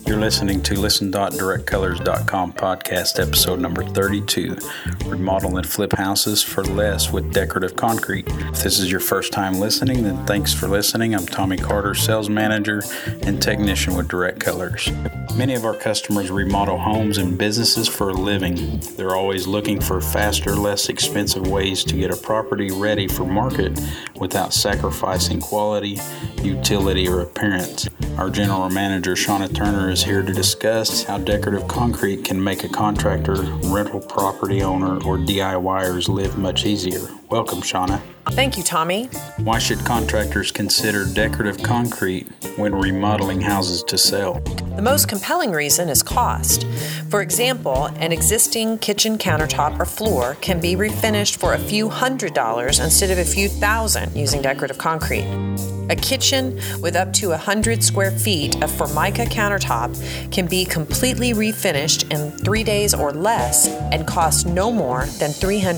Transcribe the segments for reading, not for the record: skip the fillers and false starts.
You're listening to Listen.DirectColors.com podcast episode number 32, Remodel and Flip Houses for Less with Decorative Concrete. If this is your first time listening, then thanks for listening. I'm Tommy Carter, sales manager and technician with Direct Colors. Many of our customers remodel homes and businesses for a living. They're always looking for faster, less expensive ways to get a property ready for market without sacrificing quality, utility, or appearance. Our general manager, Shauna Turner, is here to discuss how decorative concrete can make a contractor, rental property owner, or DIYers live much easier. Welcome, Shauna. Thank you, Tommy. Why should contractors consider decorative concrete when remodeling houses to sell? The most compelling reason is cost. For example, an existing kitchen countertop or floor can be refinished for a few $100s instead of a few thousand using decorative concrete. A kitchen with up to 100 square feet of Formica countertop can be completely refinished in 3 days or less and cost no more than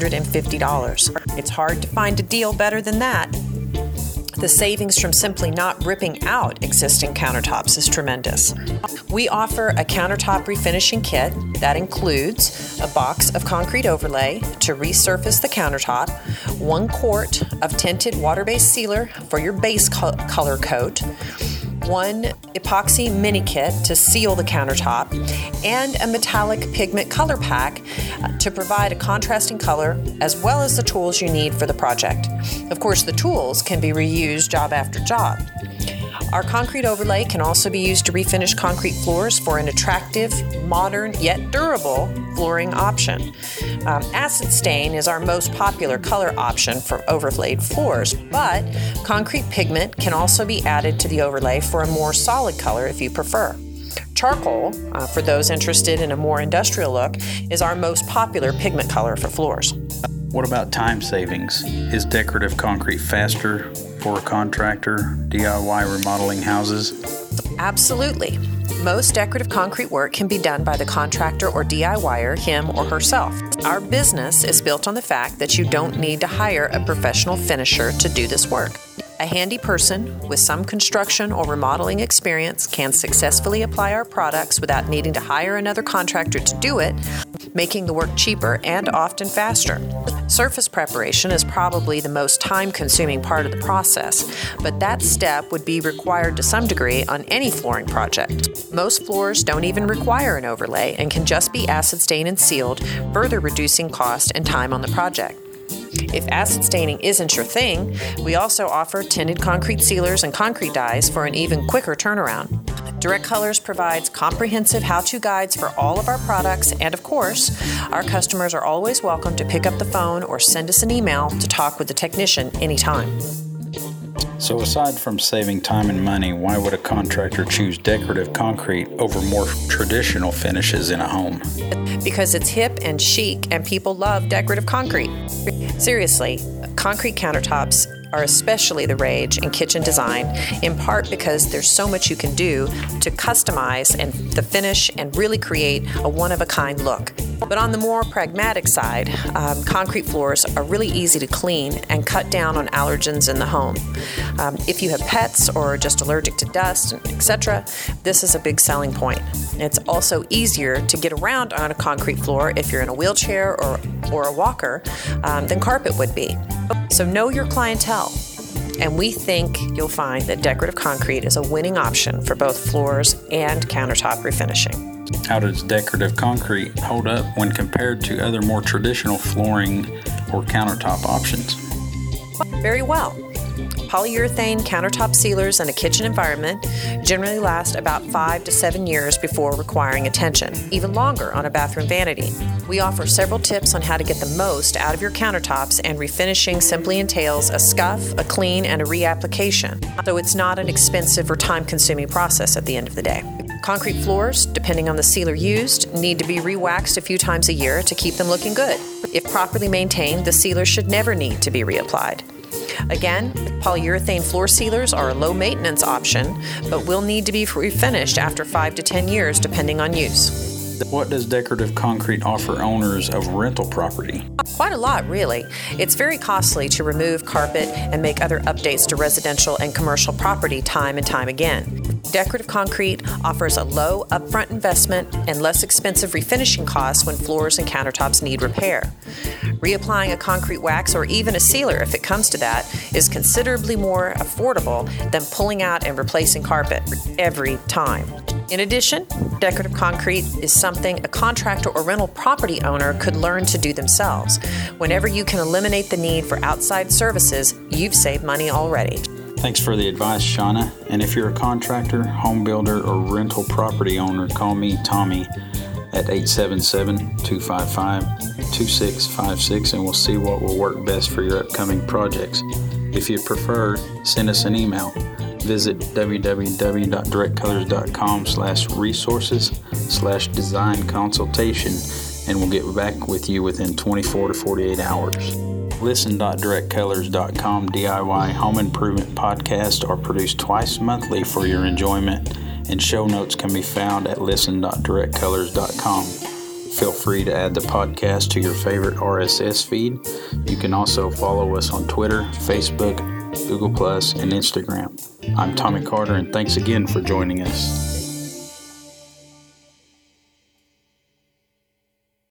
$350. It's hard to find a deal better than that. The savings from simply not ripping out existing countertops is tremendous. We offer a countertop refinishing kit that includes a box of concrete overlay to resurface the countertop, 1 quart of tinted water-based sealer for your base color coat, 1 epoxy mini kit to seal the countertop, and a metallic pigment color pack to provide a contrasting color, as well as the tools you need for the project. Of course, the tools can be reused job after job. Our concrete overlay can also be used to refinish concrete floors for an attractive, modern, yet durable flooring option. Acid stain is our most popular color option for overlaid floors, but concrete pigment can also be added to the overlay for a more solid color if you prefer. Charcoal, for those interested in a more industrial look, is our most popular pigment color for floors. What about time savings? Is decorative concrete faster for a contractor, DIY remodeling houses? Absolutely. Most decorative concrete work can be done by the contractor or DIYer, him or herself. Our business is built on the fact that you don't need to hire a professional finisher to do this work. A handy person with some construction or remodeling experience can successfully apply our products without needing to hire another contractor to do it, making the work cheaper and often faster. Surface preparation is probably the most time-consuming part of the process, but that step would be required to some degree on any flooring project. Most floors don't even require an overlay and can just be acid stained and sealed, further reducing cost and time on the project. If acid staining isn't your thing, we also offer tinted concrete sealers and concrete dyes for an even quicker turnaround. Direct Colors provides comprehensive how-to guides for all of our products, and of course, our customers are always welcome to pick up the phone or send us an email to talk with the technician anytime. So aside from saving time and money, why would a contractor choose decorative concrete over more traditional finishes in a home? Because it's hip and chic and people love decorative concrete. Seriously, concrete countertops are especially the rage in kitchen design, in part because there's so much you can do to customize and the finish and really create a one-of-a-kind look. But on the more pragmatic side, concrete floors are really easy to clean and cut down on allergens in the home. If you have pets or are just allergic to dust, etc., this is a big selling point. It's also easier to get around on a concrete floor if you're in a wheelchair or a walker than carpet would be. So know your clientele, and we think you'll find that decorative concrete is a winning option for both floors and countertop refinishing. How does decorative concrete hold up when compared to other more traditional flooring or countertop options? Very well. Polyurethane countertop sealers in a kitchen environment generally last about 5 to 7 years before requiring attention, even longer on a bathroom vanity. We offer several tips on how to get the most out of your countertops, and refinishing simply entails a scuff, a clean, and a reapplication, so it's not an expensive or time-consuming process at the end of the day. Concrete floors, depending on the sealer used, need to be re-waxed a few times a year to keep them looking good. If properly maintained, the sealer should never need to be reapplied. Again, polyurethane floor sealers are a low-maintenance option, but will need to be refinished after 5 to 10 years depending on use. What does decorative concrete offer owners of rental property? Quite a lot, really. It's very costly to remove carpet and make other updates to residential and commercial property time and time again. Decorative Concrete offers a low upfront investment and less expensive refinishing costs when floors and countertops need repair. Reapplying a concrete wax or even a sealer, if it comes to that, is considerably more affordable than pulling out and replacing carpet every time. In addition, decorative concrete is something a contractor or rental property owner could learn to do themselves. Whenever you can eliminate the need for outside services, you've saved money already. Thanks for the advice, Shauna. And if you're a contractor, home builder, or rental property owner, call me, Tommy, at 877-255-2656, and we'll see what will work best for your upcoming projects. If you prefer, send us an email. Visit www.directcolors.com/resources/design consultation, and we'll get back with you within 24 to 48 hours. Listen.directcolors.com DIY home improvement podcasts are produced twice monthly for your enjoyment, and show notes can be found at listen.directcolors.com. Feel free to add the podcast to your favorite RSS feed. You can also follow us on Twitter, Facebook, Google+, and Instagram. I'm Tommy Carter, and thanks again for joining us.